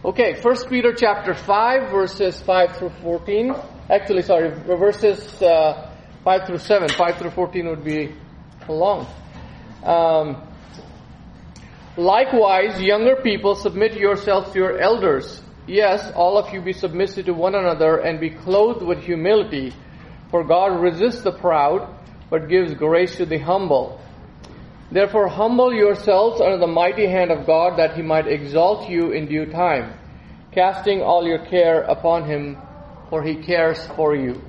Okay, 1 Peter chapter 5, verses 5 through 14. Actually, sorry, verses 5 through 7. 5 through 14 would be long. Likewise, younger people, submit yourselves to your elders. Yes, all of you be submissive to one another and be clothed with humility. For God resists the proud, but gives grace to the humble. Therefore, humble yourselves under the mighty hand of God, that He might exalt you in due time, casting all your care upon Him, for He cares for you.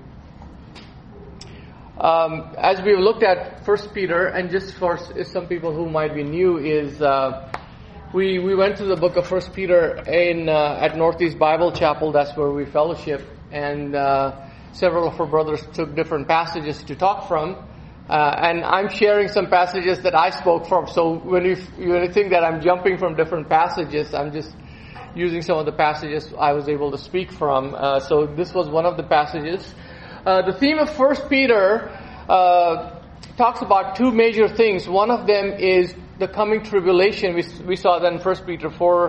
As we've looked at 1 Peter, and just for some people who might be new, is we went through the book of 1 Peter at Northeast Bible Chapel. That's where we fellowship, and several of our brothers took different passages to talk from. And I'm sharing some passages that I spoke from. So when you think that I'm jumping from different passages, I'm just using some of the passages I was able to speak from. So this was one of the passages. The theme of 1 Peter talks about two major things. One of them is the coming tribulation. We saw that in 1 Peter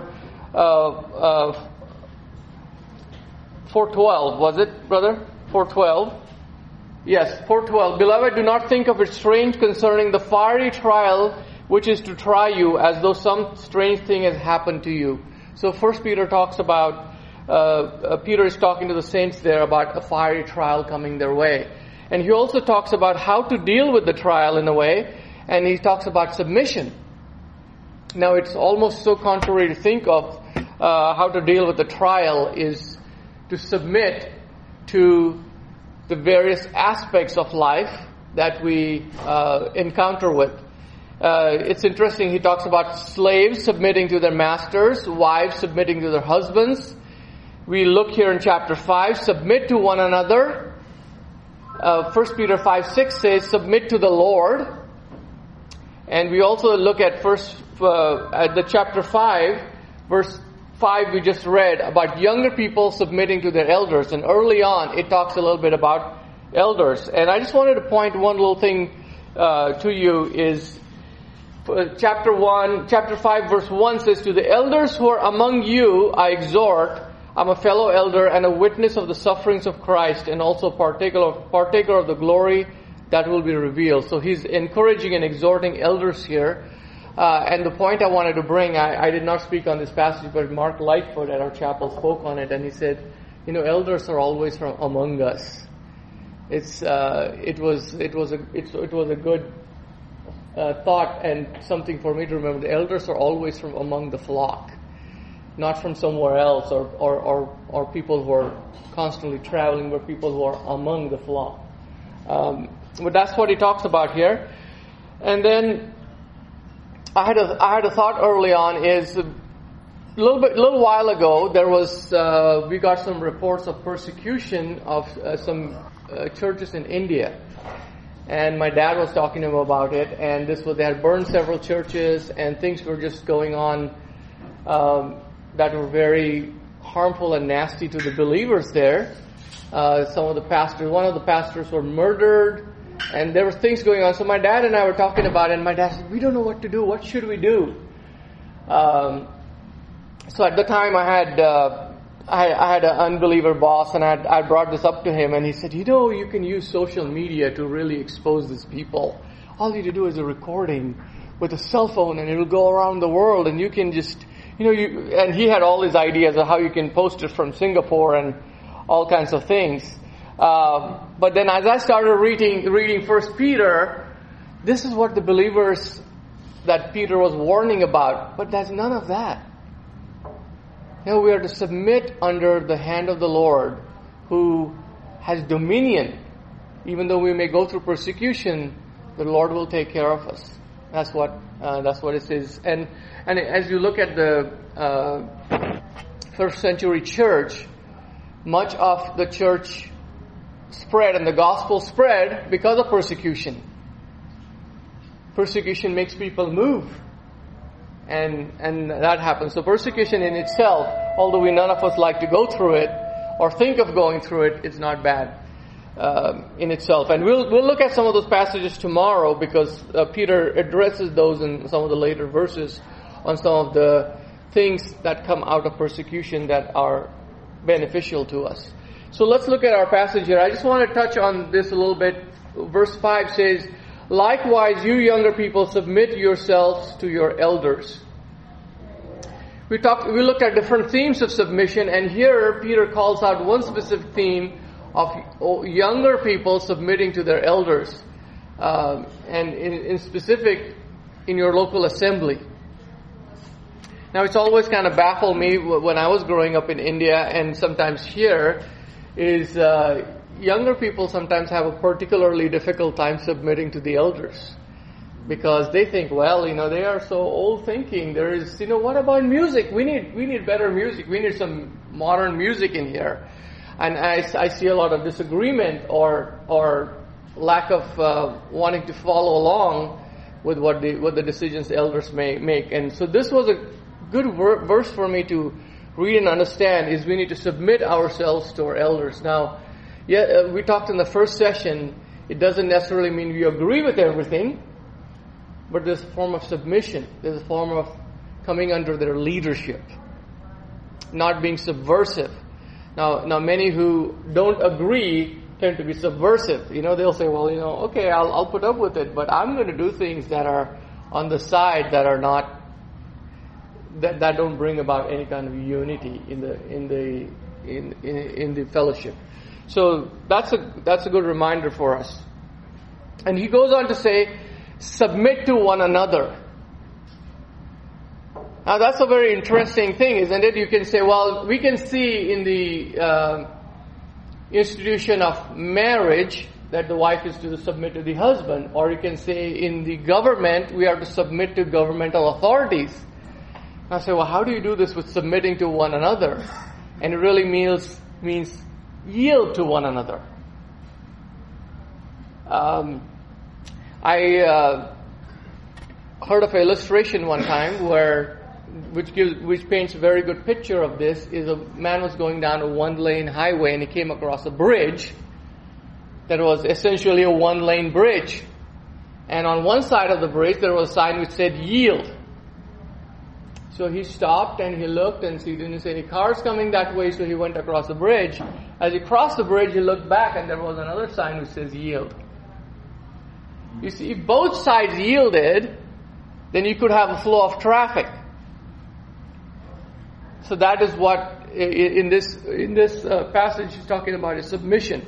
4:12, was it, brother? 4:12. Yes, 4:12. Beloved, do not think of it strange concerning the fiery trial which is to try you, as though some strange thing has happened to you. So 1 Peter talks about, Peter is talking to the saints there about a fiery trial coming their way. And he also talks about how to deal with the trial in a way, and he talks about submission. Now it's almost so contrary to think of how to deal with the trial is to submit to the various aspects of life that we encounter with. It's interesting, he talks about slaves submitting to their masters, wives submitting to their husbands. We look here in chapter 5, submit to one another. 1 Peter 5:6 says, submit to the Lord. And we also look at the chapter 5, verse 5 we just read about younger people submitting to their elders, and early on it talks a little bit about elders. And I just wanted to point one little thing to you is chapter 5 verse 1 says, to the elders who are among you I exhort, I'm a fellow elder and a witness of the sufferings of Christ, and also partaker of the glory that will be revealed. So he's encouraging and exhorting elders here. And the point I wanted to bring, I did not speak on this passage, but Mark Lightfoot at our chapel spoke on it, and he said, elders are always from among us. It was a good thought and something for me to remember. The elders are always from among the flock, not from somewhere else, or people who are constantly traveling, but people who are among the flock. But that's what he talks about here. And then I had a thought early on is a little while ago there was we got some reports of persecution of some churches in India, and my dad was talking to him about it, and they had burned several churches, and things were just going on that were very harmful and nasty to the believers there. One of the pastors were murdered. And there were things going on. So my dad and I were talking about it, and my dad said, we don't know what to do. What should we do? So at the time I had an unbeliever boss, and I brought this up to him, and he said, you can use social media to really expose these people. All you need to do is a recording with a cell phone, and it'll go around the world, and you can just, and he had all his ideas of how you can post it from Singapore and all kinds of things. But then as I started reading 1 Peter, this is what the believers that Peter was warning about. But there's none of that. We are to submit under the hand of the Lord, who has dominion. Even though we may go through persecution, the Lord will take care of us. That's what it is. And as you look at the first century church, much of the church spread and the gospel spread because of persecution. Persecution makes people move, and that happens. So persecution in itself, although none of us like to go through it or think of going through it, it's not bad in itself. And we'll look at some of those passages tomorrow, because Peter addresses those in some of the later verses on some of the things that come out of persecution that are beneficial to us. So let's look at our passage here. I just want to touch on this a little bit. Verse 5 says, "Likewise, you younger people, submit yourselves to your elders." We looked at different themes of submission, and here Peter calls out one specific theme of younger people submitting to their elders, and in specific, in your local assembly. Now, it's always kind of baffled me when I was growing up in India and sometimes here, is younger people sometimes have a particularly difficult time submitting to the elders. Because they think, well, they are so old thinking. There is, what about music? We need better music. We need some modern music in here. And I see a lot of disagreement or lack of wanting to follow along with what the decisions the elders may make. And so this was a good verse for me to read and understand, is we need to submit ourselves to our elders. Now, we talked in the first session, it doesn't necessarily mean we agree with everything, but there's a form of submission. There's a form of coming under their leadership, not being subversive. Now many who don't agree tend to be subversive. They'll say, well, okay, I'll put up with it, but I'm going to do things that are on the side that are not, that don't bring about any kind of unity in the fellowship. So that's a good reminder for us. And he goes on to say, submit to one another. Now that's a very interesting thing, isn't it? You can say, well, we can see in the institution of marriage that the wife is to submit to the husband. Or you can say in the government, we are to submit to governmental authorities. I say, well, how do you do this with submitting to one another? And it really means yield to one another. I heard of an illustration one time which paints a very good picture of this. Is a man was going down a one-lane highway and he came across a bridge that was essentially a one-lane bridge. And on one side of the bridge there was a sign which said yield. So he stopped and he looked and he didn't see any cars coming that way, so he went across the bridge. As he crossed the bridge, he looked back and there was another sign which says yield. You see, if both sides yielded, then you could have a flow of traffic. So that is what in this passage is talking about, is submission.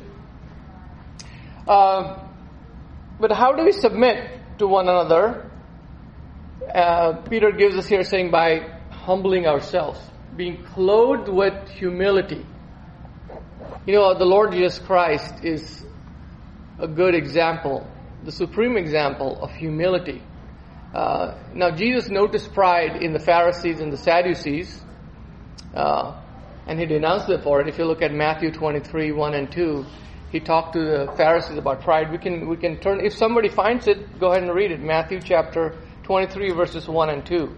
But how do we submit to one another? Peter gives us here saying by humbling ourselves, being clothed with humility. The Lord Jesus Christ is a good example, the supreme example of humility. Now Jesus noticed pride in the Pharisees and the Sadducees, and he denounced them for it. If you look at Matthew 23, 1 and 2, he talked to the Pharisees about pride. We can turn, if somebody finds it, go ahead and read it. Matthew chapter 23 verses 1 and 2.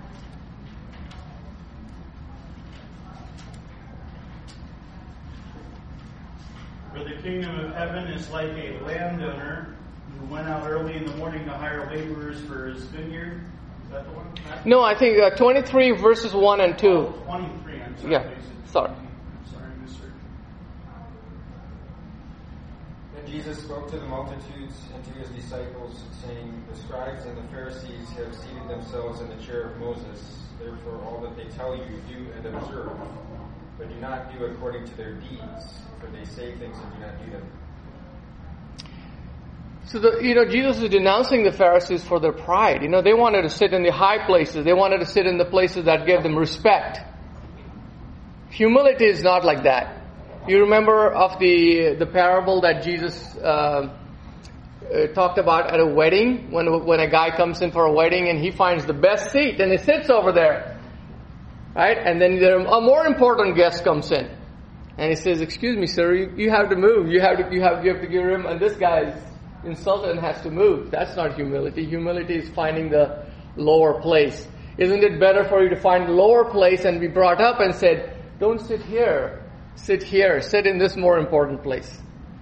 For the kingdom of heaven is like a landowner who went out early in the morning to hire laborers for his vineyard. Is that the one? No, I think 23 verses 1 and 2. Oh, 23, I'm sorry. Yeah, sorry. Sorry, mister. Then Jesus spoke to the multitudes and to his disciples, saying, the scribes and the Pharisees have seated themselves in the chair of Moses. Therefore, all that they tell you, do and observe, but do not do according to their deeds, for they say things and do not do them. So Jesus is denouncing the Pharisees for their pride. They wanted to sit in the high places. They wanted to sit in the places that gave them respect. Humility is not like that. You remember of the parable that Jesus talked about at a wedding, when a guy comes in for a wedding and he finds the best seat and he sits over there, right? And then a more important guest comes in, and he says, "Excuse me, sir, you have to move. You have to give him." And this guy is insulted and has to move. That's not humility. Humility is finding the lower place. Isn't it better for you to find the lower place and be brought up and said, "Don't sit here. Sit here. Sit in this more important place."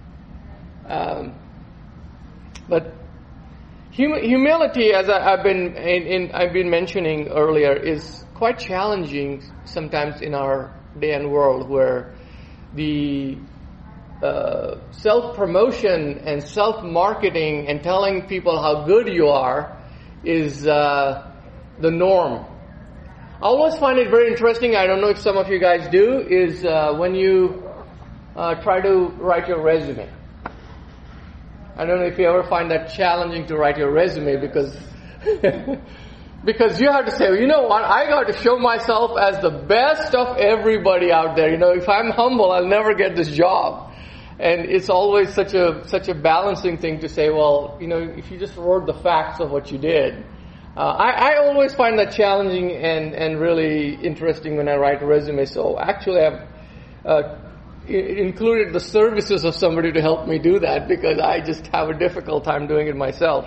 But humility, as I've been mentioning earlier, is quite challenging sometimes in our day and world, where the self-promotion and self-marketing and telling people how good you are is the norm. I always find it very interesting, I don't know if some of you guys do, is when you try to write your resume. I don't know if you ever find that challenging to write your resume, because because you have to say, you know what, I got to show myself as the best of everybody out there. If I'm humble, I'll never get this job. And it's always such a balancing thing to say, well, if you just wrote the facts of what you did. I always find that challenging and really interesting when I write a resume. So actually I've included the services of somebody to help me do that, because I just have a difficult time doing it myself.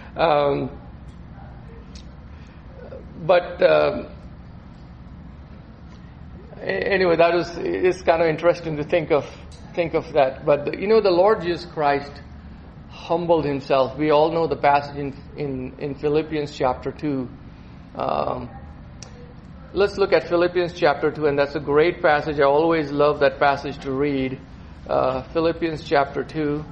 But anyway, it's kind of interesting to think of that. But the Lord Jesus Christ humbled himself. We all know the passage in Philippians chapter 2. Let's look at Philippians chapter 2, and that's a great passage. I always love that passage to read. Philippians chapter 2.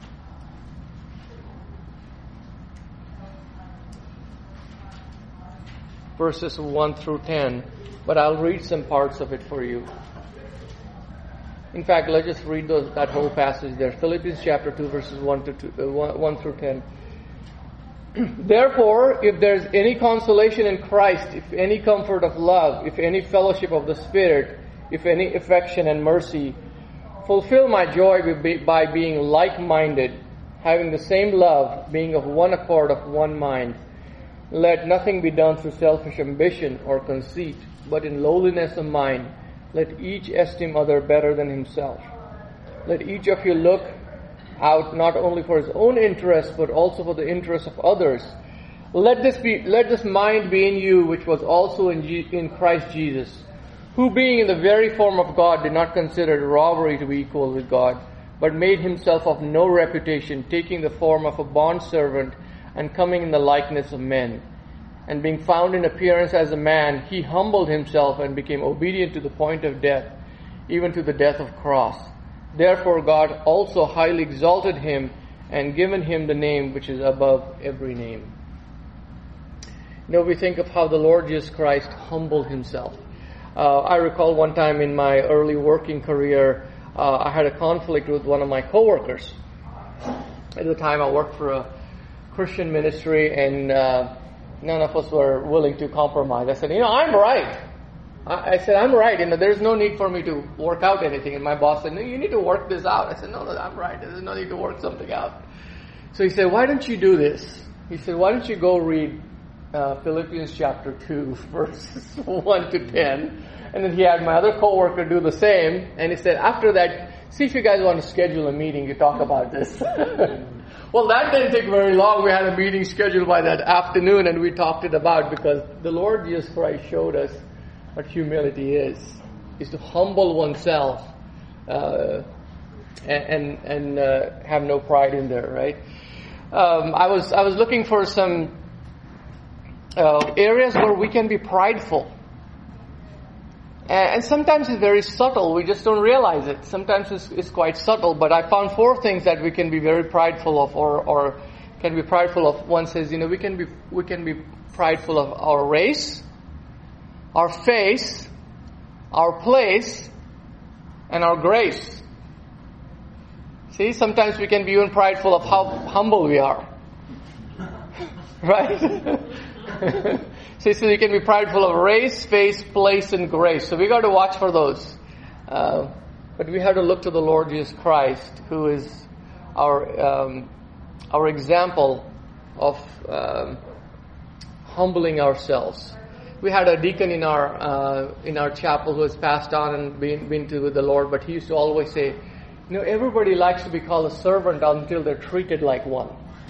Verses 1 through 10. But I'll read some parts of it for you. In fact, let's just read that whole passage there. Philippians chapter 2, verses 1 through 10. Therefore, if there's any consolation in Christ, if any comfort of love, if any fellowship of the Spirit, if any affection and mercy, fulfill my joy by being like-minded, having the same love, being of one accord, of one mind. Let nothing be done through selfish ambition or conceit, but in lowliness of mind, let each esteem other better than himself. Let each of you look out not only for his own interest, but also for the interest of others. Let this mind be in you, which was also in Christ Jesus, who being in the very form of God did not consider it robbery to be equal with God, but made himself of no reputation, taking the form of a bondservant and coming in the likeness of men. And being found in appearance as a man, he humbled himself and became obedient to the point of death, even to the death of cross. Therefore God also highly exalted him and given him the name which is above every name. We think of how the Lord Jesus Christ humbled himself. I recall one time in my early working career, I had a conflict with one of my coworkers. At the time I worked for a Christian ministry, and none of us were willing to compromise. I said, I'm right. I said, I'm right. There's no need for me to work out anything. And my boss said, no, you need to work this out. I said, no, I'm right. There's no need to work something out. So he said, why don't you do this? He said, why don't you go read Philippians chapter 2, verses 1 to 10. And then he had my other coworker do the same. And he said, after that, see if you guys want to schedule a meeting to talk about this. Well, that didn't take very long. We had a meeting scheduled by that afternoon, and we talked it about, because the Lord Jesus Christ showed us what humility is to humble oneself and have no pride in there, right? I was looking for some areas where we can be prideful. And sometimes it's very subtle. We just don't realize it. Sometimes it's quite subtle. But I found 4 things that we can be very prideful of, or can be prideful of. One says, we can be prideful of our race, our face, our place, and our grace. See, sometimes we can be even prideful of how humble we are. Right? So you can be prideful of race, face, place, and grace. So we got to watch for those. But we have to look to the Lord Jesus Christ, who is our example of humbling ourselves. We had a deacon in our chapel who has passed on and been to the Lord, but he used to always say, everybody likes to be called a servant until they're treated like one.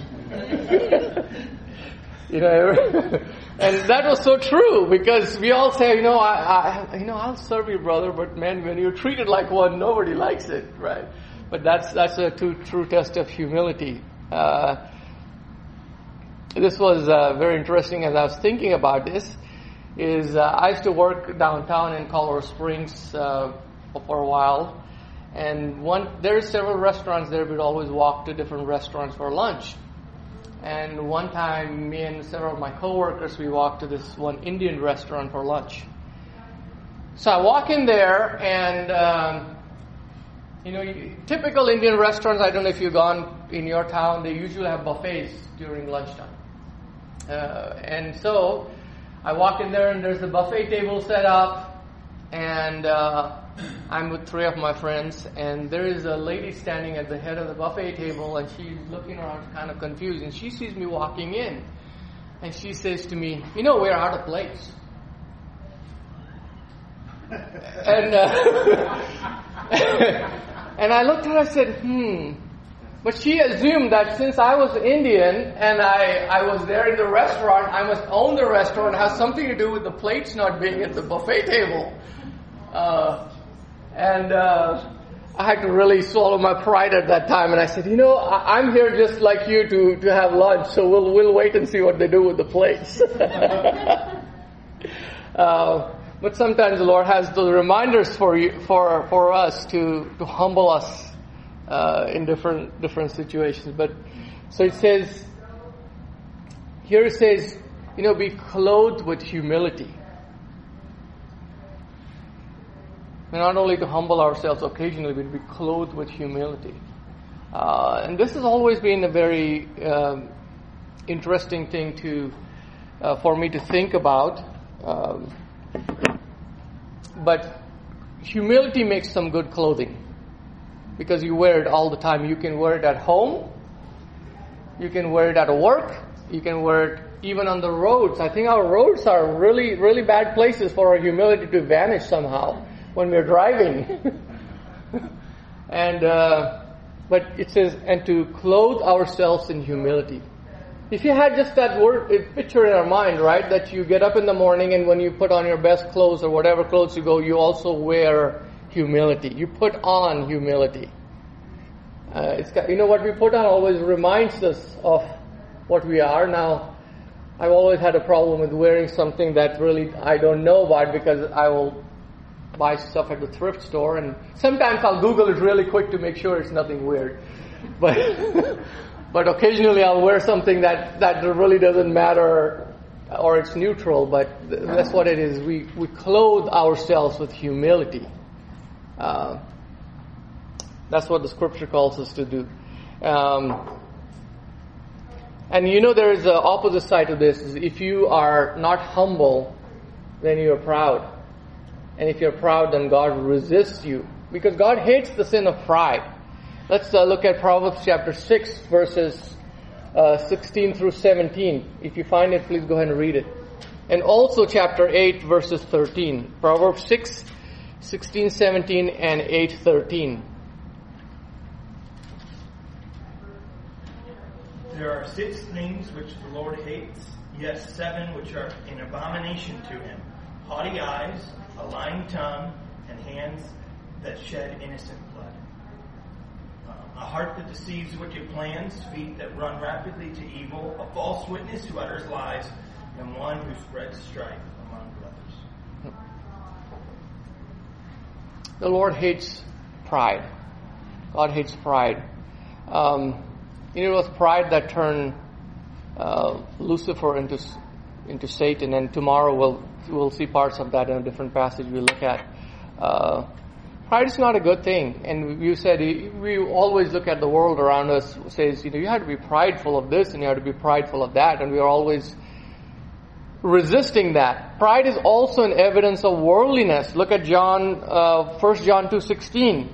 And that was so true, because we all say, I'll serve you, brother, but man, when you're treated like one, nobody likes it, right? But that's a true test of humility. This was very interesting as I was thinking about this. is I used to work downtown in Colorado Springs for a while, and there's several restaurants there. We'd always walk to different restaurants for lunch. And one time, me and several of my coworkers, we walked to this one Indian restaurant for lunch. So I walk in there, and typical Indian restaurants, I don't know if you've gone in your town, they usually have buffets during lunchtime. And so I walk in there, and there's a buffet table set up, and I'm with three of my friends, and there is a lady standing at the head of the buffet table, and she's looking around kind of confused, and she sees me walking in, and she says to me, we're out of plates. And and I looked at her and I said, But she assumed that since I was Indian and I was there in the restaurant, I must own the restaurant. It has something to do with the plates not being at the buffet table. And I had to really swallow my pride at that time. And I said, I'm here just like you to have lunch, so we'll wait and see what they do with the plates. But sometimes the Lord has the reminders for us to humble us in different situations. But so it says here, it says, be clothed with humility. And not only to humble ourselves occasionally, but be clothed with humility. And this has always been a very interesting thing for me to think about. But humility makes some good clothing, because you wear it all the time. You can wear it at home, you can wear it at work, you can wear it even on the roads. I think our roads are really, really bad places for our humility to vanish somehow when we're driving. And but it says, and to clothe ourselves in humility. If you had just that picture in our mind, right, that you get up in the morning and when you put on your best clothes or whatever clothes you go, you also wear humility. You put on humility. What we put on always reminds us of what we are. Now, I've always had a problem with wearing something that really I don't know about, because I will buy stuff at the thrift store, and sometimes I'll Google it really quick to make sure it's nothing weird. But occasionally I'll wear something that really doesn't matter, or it's neutral, but that's what it is. We clothe ourselves with humility. That's what the scripture calls us to do. And there is an opposite side to this. Is if you are not humble, then you are proud. And if you're proud, then God resists you, because God hates the sin of pride. Let's look at Proverbs chapter 6, verses 16 through 17. If you find it, please go ahead and read it. And also chapter 8, verses 13. Proverbs 6, 16, 17, and 8, 13. There are 6 things which the Lord hates, yes, 7 which are an abomination to him: haughty eyes, a lying tongue, and hands that shed innocent blood. A heart that deceives wicked plans, feet that run rapidly to evil, a false witness who utters lies, and one who spreads strife among brothers. The Lord hates pride. God hates pride. It was pride that turned Lucifer into Satan, and tomorrow we'll see parts of that in a different passage we look at. Pride is not a good thing, and you said we always look at the world around us. Says you have to be prideful of this and you have to be prideful of that, and we are always resisting that. Pride is also an evidence of worldliness. Look at 1 John 2:16.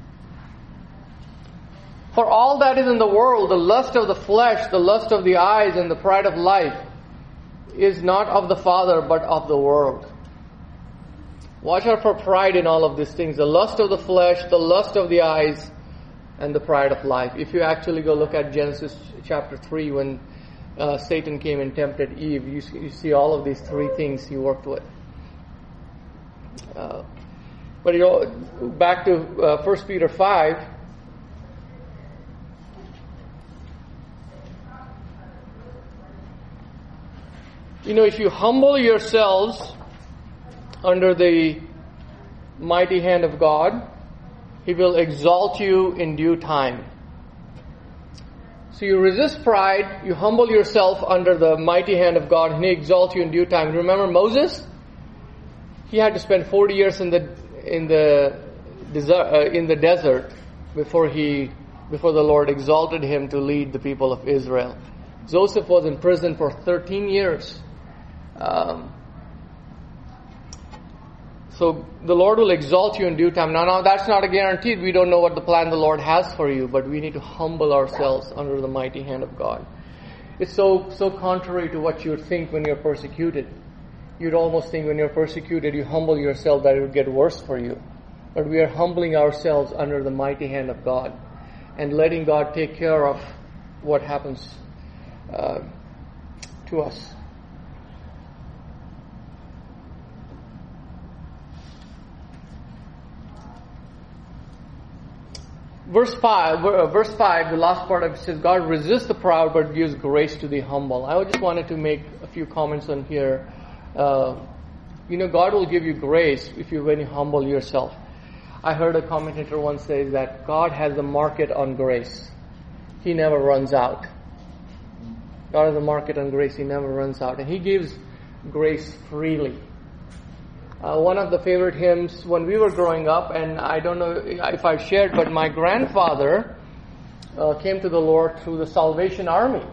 For all that is in the world, the lust of the flesh, the lust of the eyes, and the pride of life, is not of the Father, but of the world. Watch out for pride in all of these things. The lust of the flesh, the lust of the eyes, and the pride of life. If you actually go look at Genesis chapter 3, when Satan came and tempted Eve, you see all of these 3 things he worked with. But back to 1 Peter 5. if you humble yourselves under the mighty hand of God, He will exalt you in due time. So you resist pride, you humble yourself under the mighty hand of God, and He exalts you in due time. Remember Moses? He had to spend 40 years in the desert before the Lord exalted him to lead the people of Israel. Joseph was in prison for 13 years. So the Lord will exalt you in due time. Now that's not a guarantee. We don't know what the plan the Lord has for you, but we need to humble ourselves under the mighty hand of God. It's so contrary to what you think when you're persecuted. You'd almost think when you're persecuted, you humble yourself that it would get worse for you. But we are humbling ourselves under the mighty hand of God and letting God take care of what happens to us. Verse 5, the last part of it says, God resists the proud but gives grace to the humble. I just wanted to make a few comments on here. God will give you grace when you humble yourself. I heard a commentator once say that God has a market on grace. He never runs out. God has a market on grace. He never runs out. And He gives grace freely. One of the favorite hymns when we were growing up, and I don't know if I've shared, but my grandfather came to the Lord through the Salvation Army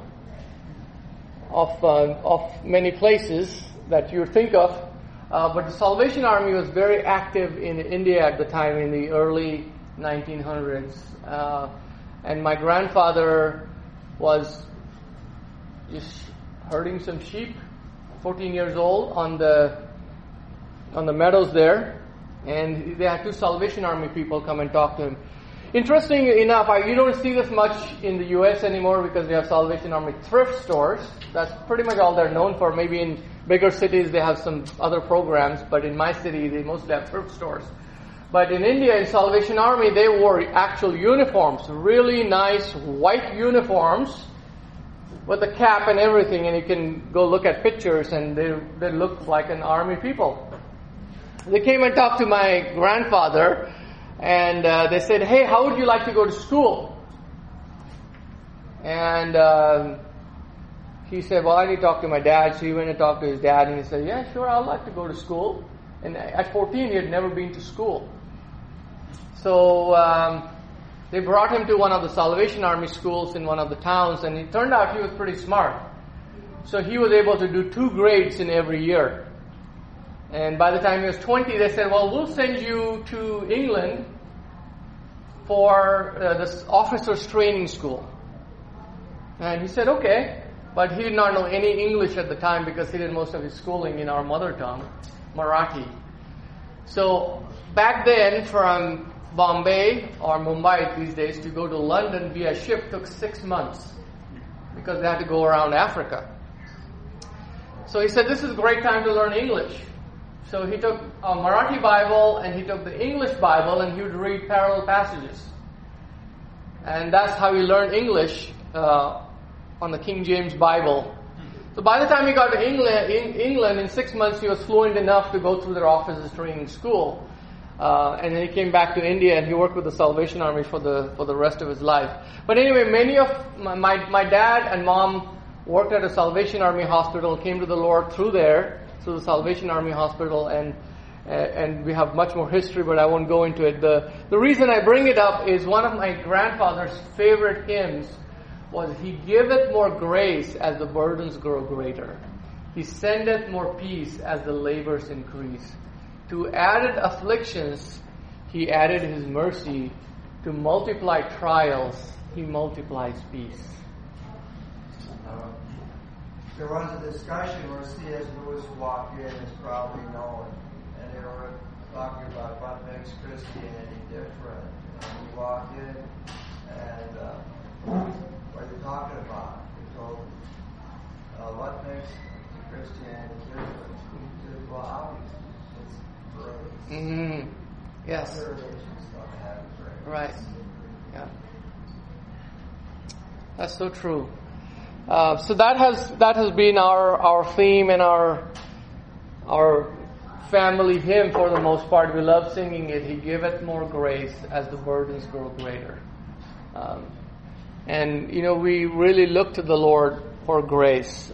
of many places that you think of. But the Salvation Army was very active in India at the time, in the early 1900s. And my grandfather was just herding some sheep, 14 years old, on the meadows there. And they had two Salvation Army people come and talk to him. Interesting enough, you don't see this much in the U.S. anymore because we have Salvation Army thrift stores. That's pretty much all they're known for. Maybe in bigger cities they have some other programs, but in my city they mostly have thrift stores. But in India, in Salvation Army, they wore actual uniforms, really nice white uniforms with a cap and everything, and you can go look at pictures and they look like an army people. They came and talked to my grandfather, and they said, "Hey, how would you like to go to school?" And he said, "Well, I need to talk to my dad." So he went and talked to his dad, and he said, "Yeah, sure, I'd like to go to school." And at 14, he had never been to school. So they brought him to one of the Salvation Army schools in one of the towns, and it turned out he was pretty smart. So he was able to do 2 grades in every year. And by the time he was 20, they said, "Well, we'll send you to England for this officer's training school." And he said, "Okay." But he did not know any English at the time because he did most of his schooling in our mother tongue, Marathi. So back then, from Bombay or Mumbai these days to go to London via ship took 6 months because they had to go around Africa. So he said, "This is a great time to learn English." So he took a Marathi Bible and he took the English Bible and he would read parallel passages. And that's how he learned English on the King James Bible. So by the time he got to England, in 6 months he was fluent enough to go through their officers training school. And then he came back to India and he worked with the Salvation Army for the rest of his life. But anyway, many of my dad and mom worked at a Salvation Army hospital, came to the Lord through the Salvation Army hospital, and we have much more history, but I won't go into it. The reason I bring it up is one of my grandfather's favorite hymns was, "He giveth more grace as the burdens grow greater. He sendeth more peace as the labors increase. To added afflictions, He added His mercy. To multiply trials, He multiplies peace." There was a discussion where C.S. Lewis walked in, is probably known, and they were talking about what makes Christianity different. And he walked in, and what are you talking about? He told him, what makes Christianity different? He said, "Well, obviously, it's grace." Mm-hmm. Yes. Other religions don't have grace. Right. Yeah. That's so true. So that has been our theme and our family hymn for the most part. We love singing it. He giveth more grace as the burdens grow greater. And we really look to the Lord for grace.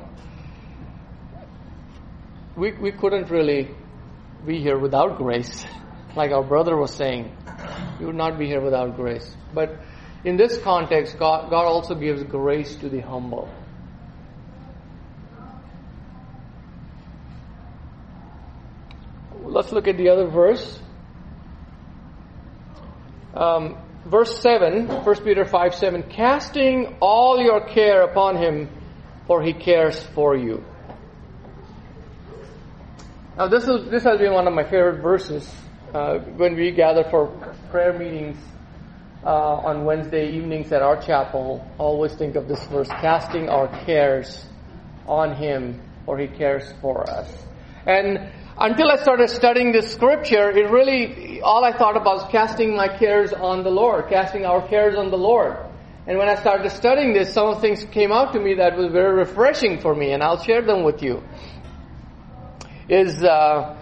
We couldn't really be here without grace, like our brother was saying. We would not be here without grace. But in this context, God also gives grace to the humble. Let's look at the other verse. Verse 7, 1 Peter 5:7, casting all your care upon Him, for He cares for you. Now this has been one of my favorite verses when we gather for prayer meetings on Wednesday evenings at our chapel. I always think of this verse, casting our cares on Him, for He cares for us. And until I started studying this scripture, it really, all I thought about was casting my cares on the Lord, casting our cares on the Lord. And when I started studying this, some of the things came out to me that was very refreshing for me, and I'll share them with you. Is, one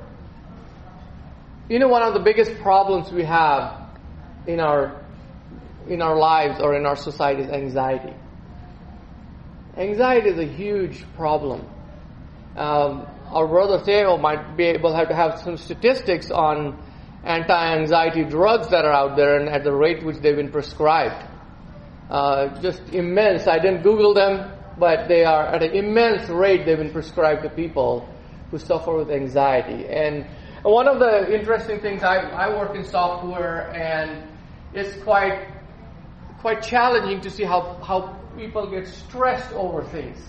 of the biggest problems we have in our lives or in our society is anxiety. Anxiety is a huge problem. Our brother Theo might be able to have some statistics on anti-anxiety drugs that are out there and at the rate which they've been prescribed. Just immense. I didn't Google them, but they are at an immense rate they've been prescribed to people who suffer with anxiety. And one of the interesting things, I work in software, and it's quite challenging to see how people get stressed over things.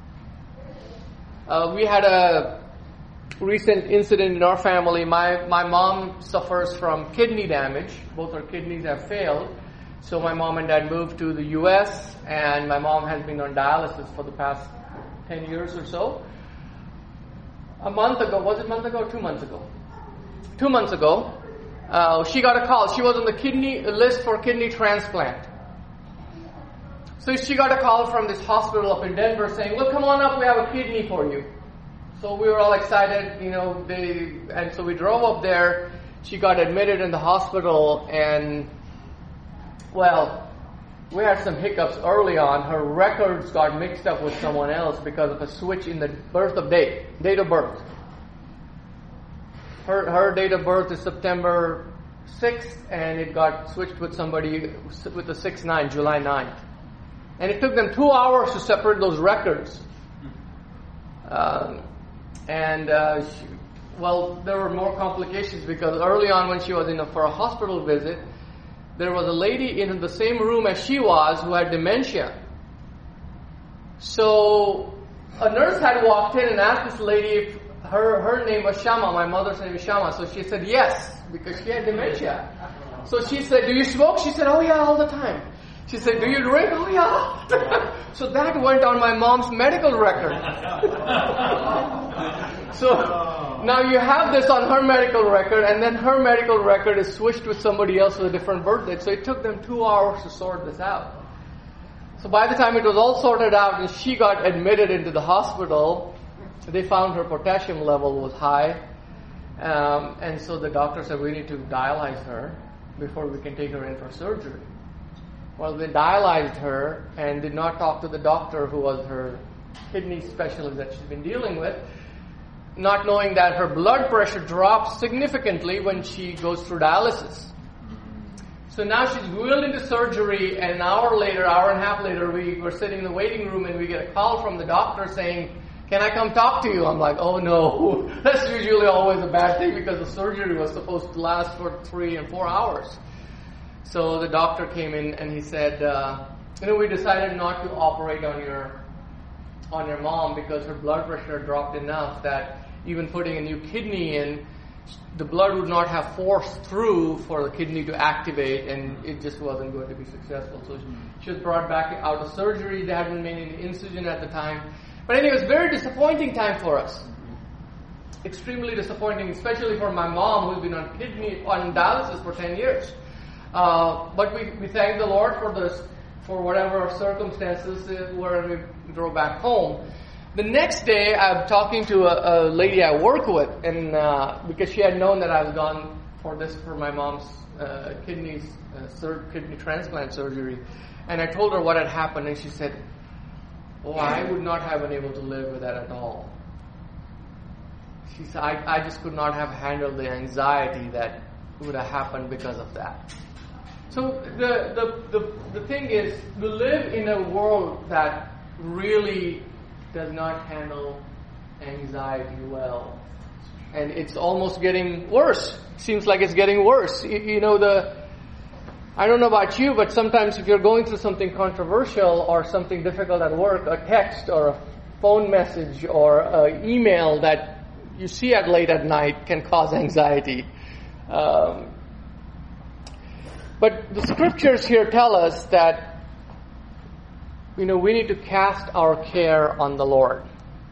We had a recent incident in our family. My mom suffers from kidney damage. Both her kidneys have failed. So my mom and dad moved to the U.S., and my mom has been on dialysis for the past 10 years or so. A month ago, was it a month ago or 2 months ago? 2 months ago, she got a call. She was on the list for kidney transplant. So she got a call from this hospital up in Denver saying, "Look, come on up, we have a kidney for you." So we were all excited, and so we drove up there. She got admitted in the hospital, and, well, we had some hiccups early on. Her records got mixed up with someone else because of a switch in the date of birth. Her date of birth is September 6th, and it got switched with somebody with the 6/9, July 9th. And it took them 2 hours to separate those records. There were more complications because early on when she was for a hospital visit, there was a lady in the same room as she was who had dementia. So a nurse had walked in and asked this lady if her name was Shama. My mother's name is Shama. So she said yes, because she had dementia. So she said, "Do you smoke?" She said, "Oh yeah, all the time." She said, "Do you drink?" "Oh yeah." So that went on my mom's medical record. So now you have this on her medical record, and then her medical record is switched with somebody else with a different birth date. So it took them 2 hours to sort this out. So by the time it was all sorted out and she got admitted into the hospital, they found her potassium level was high. And so the doctor said, "We need to dialyze her before we can take her in for surgery." Well, they dialyzed her and did not talk to the doctor who was her kidney specialist that she's been dealing with, not knowing that her blood pressure drops significantly when she goes through dialysis. So now she's wheeled into surgery, and an hour and a half later, we were sitting in the waiting room, and we get a call from the doctor saying, "Can I come talk to you?" I'm like, "Oh no." That's usually always a bad thing because the surgery was supposed to last for 3 and 4 hours. So the doctor came in and he said, "We decided not to operate on your mom because her blood pressure dropped enough that even putting a new kidney in, the blood would not have forced through for the kidney to activate, and it just wasn't going to be successful." So she was brought back out of surgery. They hadn't made any incision at the time. But anyway, it was a very disappointing time for us. Extremely disappointing, especially for my mom who's been on dialysis for 10 years. But we thank the Lord for for whatever circumstances, we drove back home. The next day, I'm talking to a lady I work with, and because she had known that I was gone for my mom's kidney transplant surgery, and I told her what had happened, and she said, "Oh, I would not have been able to live with that at all." She said, "I just could not have handled the anxiety that would have happened because of that." So the thing is, we live in a world that really does not handle anxiety well. And it's almost getting worse. It seems like it's getting worse. I don't know about you, but sometimes if you're going through something controversial or something difficult at work, a text or a phone message or an email that you see at late at night can cause anxiety. But the scriptures here tell us that we need to cast our care on the Lord.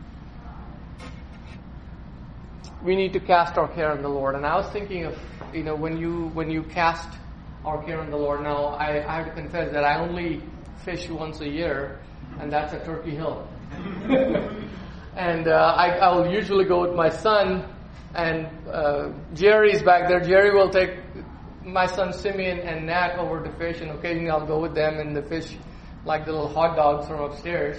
We need to cast our care on the Lord. And I was thinking of, when you cast our care on the Lord. Now, I have to confess that I only fish once a year, and that's at Turkey Hill. And I will usually go with my son, and Jerry's back there. Jerry will take my son Simeon and Nat over to fish, and occasionally I'll go with them, and the fish like the little hot dogs from upstairs.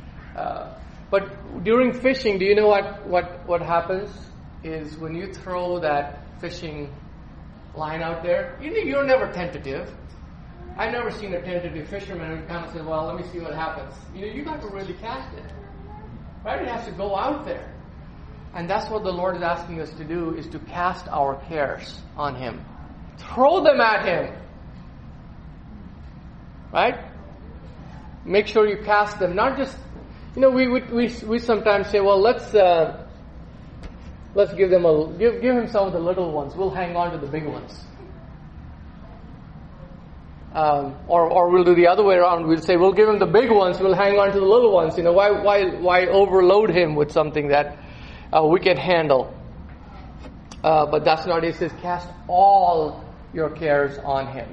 But during fishing, do you know what happens? Is when you throw that fishing line out there, you're never tentative. I've never seen a tentative fisherman who kind of says, "Well, let me see what happens." You got to really cast it, right? It has to go out there, and that's what the Lord is asking us to do: is to cast our cares on Him, throw them at Him, right? Make sure you cast them, not just. We sometimes say, "Well, let's give him some of the little ones. We'll hang on to the big ones." Or we'll do the other way around. We'll say, "We'll give him the big ones. We'll hang on to the little ones." Why overload him with something that we can handle? But that's not it. It says, "Cast all your cares on Him."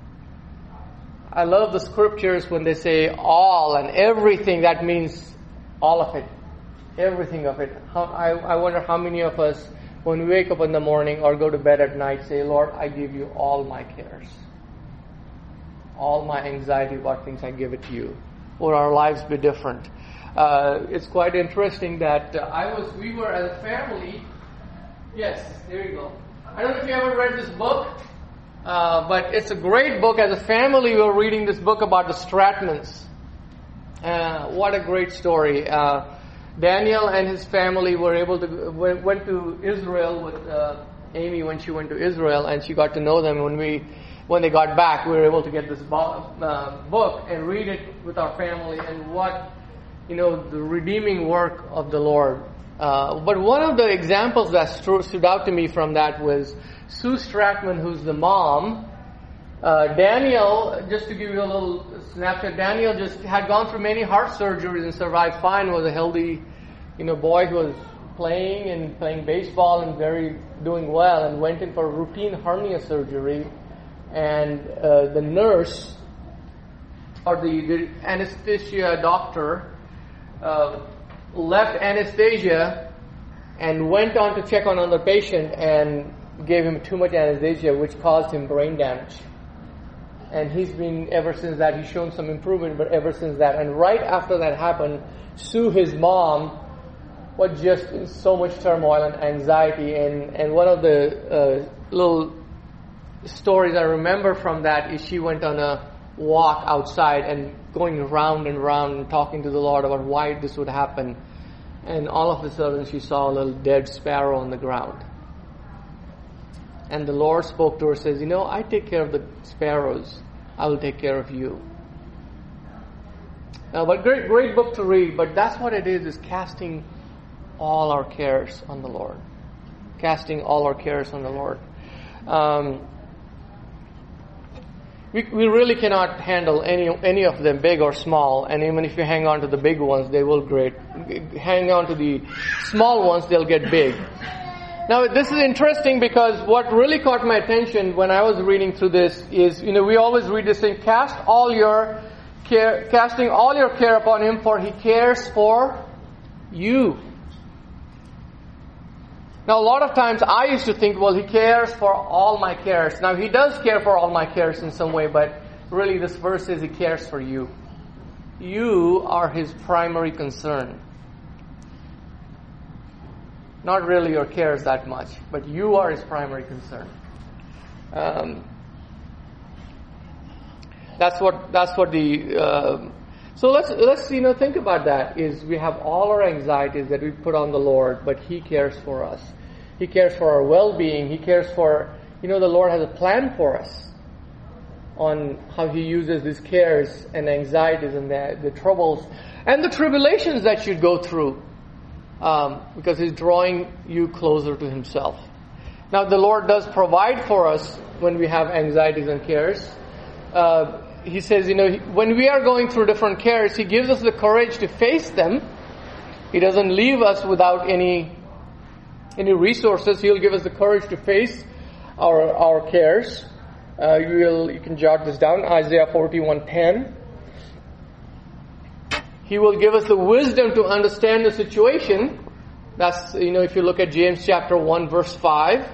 I love the scriptures when they say all and everything. That means all of it. Everything of it. I wonder how many of us, when we wake up in the morning or go to bed at night, say, "Lord, I give you all my cares. All my anxiety about things, I give it to you." Would our lives be different? It's quite interesting that we were as a family. Yes, there you go. I don't know if you ever read this book, but it's a great book. As a family, we were reading this book about the Stratmans. What a great story. Daniel and his family were went to Israel with Amy when she went to Israel, and she got to know them. When they got back, we were able to get this book and read it with our family, and what the redeeming work of the Lord. But one of the examples that stood out to me from that was Sue Stratman, who's the mom. Daniel, just to give you a little snapshot, Daniel just had gone through many heart surgeries and survived fine. Was a healthy, boy who was playing baseball and doing well, and went in for routine hernia surgery. And the nurse or the anesthesia doctor left anesthesia and went on to check on the patient and gave him too much anesthesia, which caused him brain damage. And he's been, ever since that, he's shown some improvement, but ever since that. And right after that happened, Sue, his mom, was just in so much turmoil and anxiety. And one of the little stories I remember from that is she went on a walk outside and going round and round and talking to the Lord about why this would happen. And all of a sudden she saw a little dead sparrow on the ground. And the Lord spoke to her, says, I take care of the sparrows. I will take care of you. But great book to read. But that's what it is casting all our cares on the Lord. Casting all our cares on the Lord. We really cannot handle any of them, big or small. And even if you hang on to the big ones, they will hang on to the small ones, they'll get big. Now, this is interesting because what really caught my attention when I was reading through this is, we always read this thing, cast all your casting all your care upon Him, for He cares for you. Now, a lot of times I used to think, well, He cares for all my cares. Now, He does care for all my cares in some way, but really this verse says He cares for you. You are His primary concern. Not really your cares that much, but you are His primary concern. That's what the. So let's think about that. Is we have all our anxieties that we put on the Lord, but He cares for us. He cares for our well-being. He cares for the Lord has a plan for us on how He uses these cares and anxieties and the troubles and the tribulations that you go through, because He's drawing you closer to Himself. Now, the Lord does provide for us when we have anxieties and cares. He says, when we are going through different cares, He gives us the courage to face them. He doesn't leave us without any resources. He'll give us the courage to face our cares. You can jot this down, Isaiah 41:10. He will give us the wisdom to understand the situation. That's, if you look at James chapter 1 verse 5.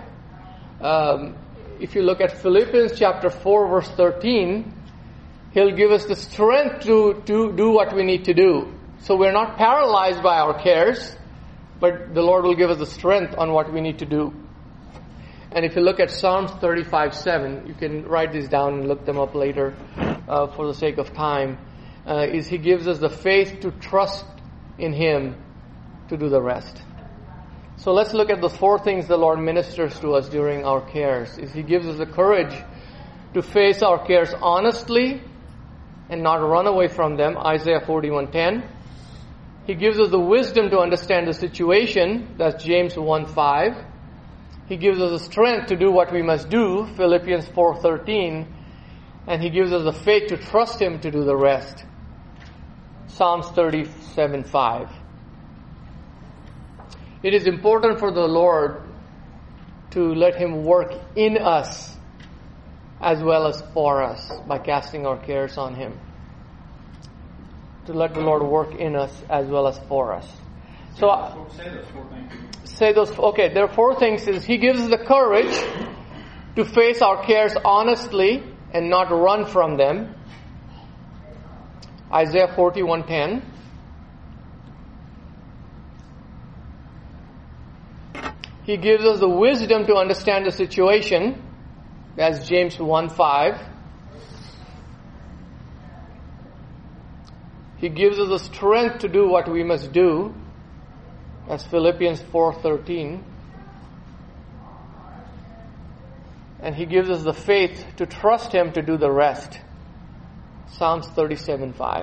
If you look at Philippians chapter 4 verse 13, He'll give us the strength to do what we need to do. So we're not paralyzed by our cares, but the Lord will give us the strength on what we need to do. And if you look at Psalms 35:7, you can write these down and look them up later for the sake of time, is He gives us the faith to trust in Him to do the rest. So let's look at the four things the Lord ministers to us during our cares. Is He gives us the courage to face our cares honestly and not run away from them, Isaiah 41:10. He gives us the wisdom to understand the situation, that's James 1:5. He gives us the strength to do what we must do, Philippians 4:13. And He gives us the faith to trust Him to do the rest, Psalms 37:5. It is important for the Lord to let Him work in us as well as for us by casting our cares on Him. To let the Lord work in us as well as for us. So say those four things. There are four things. Is He gives us the courage to face our cares honestly and not run from them. Isaiah 41:10. He gives us the wisdom to understand the situation. That's James 1:5. He gives us the strength to do what we must do. That's Philippians 4:13. And He gives us the faith to trust Him to do the rest. Psalms 37:5.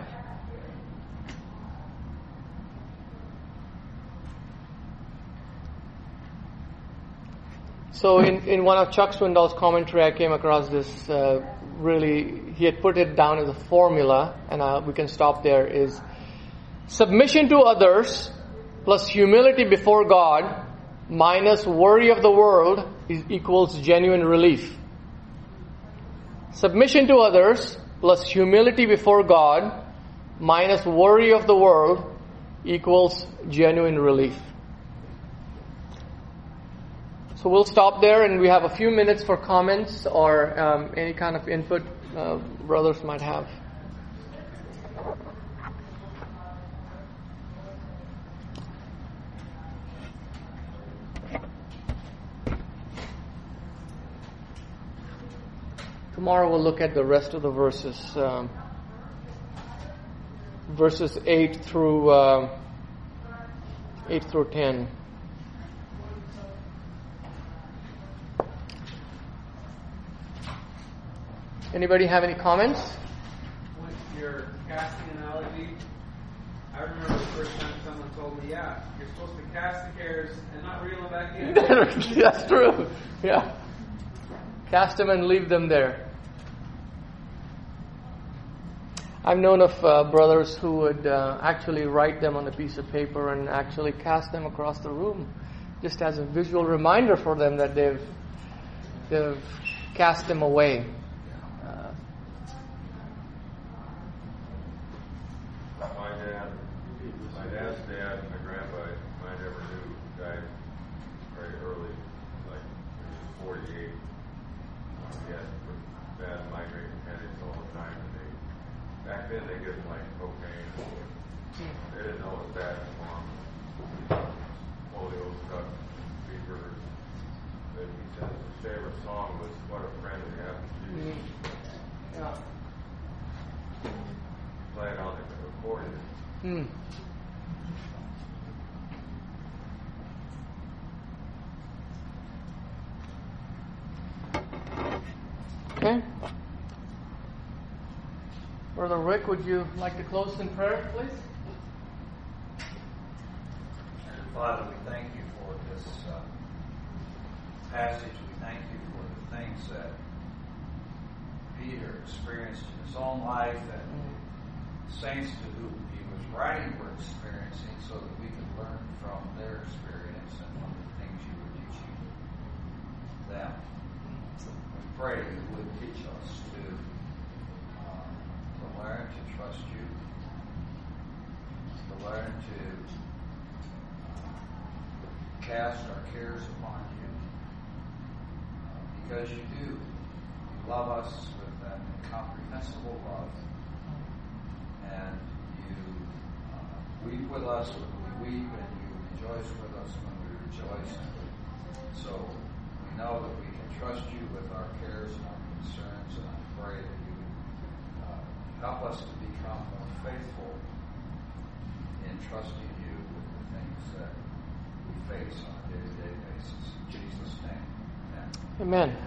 So in one of Chuck Swindoll's commentary, I came across this he had put it down as a formula, and we can stop there, is submission to others plus humility before God minus worry of the world equals genuine relief. Submission to others plus humility before God minus worry of the world equals genuine relief. So we'll stop there, and we have a few minutes for comments or any kind of input brothers might have. Tomorrow we'll look at the rest of the verses, verses 8 through 10. Anybody have any comments? With your casting analogy, I remember the first time someone told me, you're supposed to cast the cares and not reel them back in. That's true. Yeah. Cast them and leave them there. I've known of brothers who would actually write them on a piece of paper and actually cast them across the room, just as a visual reminder for them that they've cast them away. back then they give them like cocaine. They didn't know it was bad for them. Polio, cup, fever. But he said his favorite song was "What a Friend We Have in Jesus." Yeah. Playing on the accordion. Okay. Brother Rick, would you like to close in prayer, please? Father, we thank you for this passage. We thank you for the things that Peter experienced in his own life and the saints to whom he was writing were experiencing, so that we can learn from their experience and from the things you were teaching them. We pray you would teach us to learn to trust you, to learn to cast our cares upon you, because you do. You love us with an incomprehensible love, and you weep with us when we weep, and you rejoice with us when we rejoice. So we know that we can trust you with our cares and our concerns, and I pray that you would help us to become more faithful in trusting you with the things that we face on a day-to-day basis. In Jesus' name, amen. Amen.